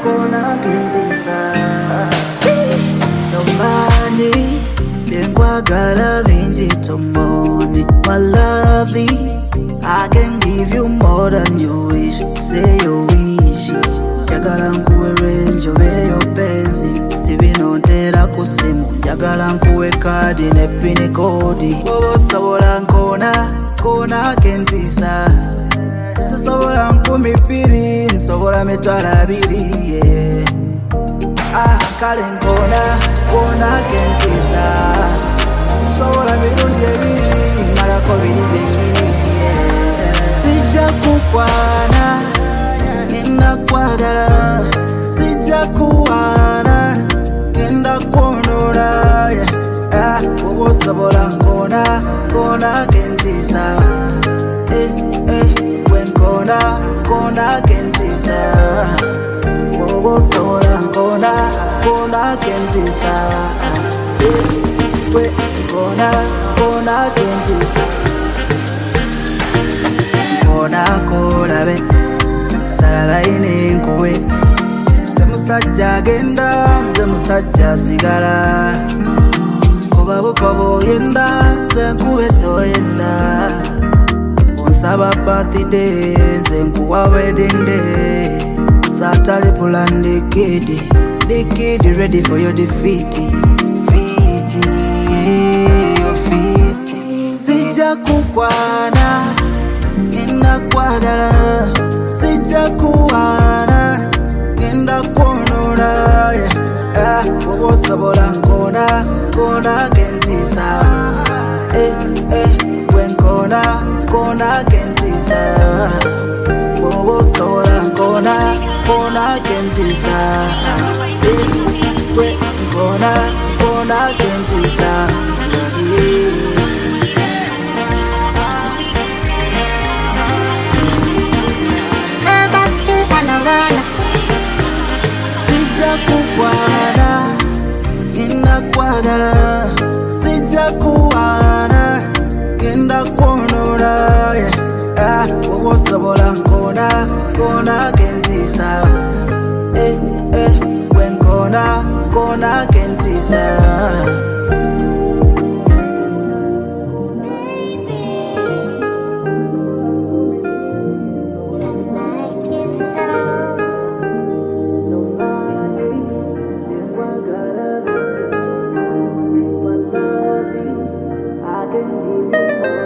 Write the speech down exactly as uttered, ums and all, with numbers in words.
kona kentisa. Tomani, bengwa gala minji tomoni. My lovely, I can give you more than you wish. Say your wish. Jagala nkuwe range obeyo penzi. Sibinontera kusimu. Jagala nkuwe kadi ne pini kodi. Bobo sabola nkona, kona kentisa. Sabola nkumi piri, sabola mitwala abiri, yeah. Ah, kale nkona, kona kentisa. Sabola mirundi ebiri, malako biri bengiri, yeah. Sija kukwana, nina kwagala. Sija kuwana, nina kondora, yeah. Ah, bobo sabola nkona, kona kentisa. Eh, eh. Kona, kona kentisa. Bobo sola kona, kona kentisa. We kona, kona kentisa. Kona kola be, salala ine nkuwe. Se musajja genda, se musajja sigala. Koba bukobo yenda, se nkuwe toyenda. Saba birthday, zenkuwa wedding day. Satali pulan the kid, the kid ready for your defeat. Defeat, your feet. Sija kukwana, nina kwagala. Sija kuwana, nina konona. Ah, bobo sabola nkona, kona kentisa. Eh, eh, when kona. Kona kentisa. Bobo sola kona, kona kentisa. We kona, kona kentisa. Sija kukwana, nina kwagala. Sija kuwana, nina konora, yeah. Ah, bobo sabola nkona, kona kentisa. Eh, eh, when kona, kona kentisa. I can give you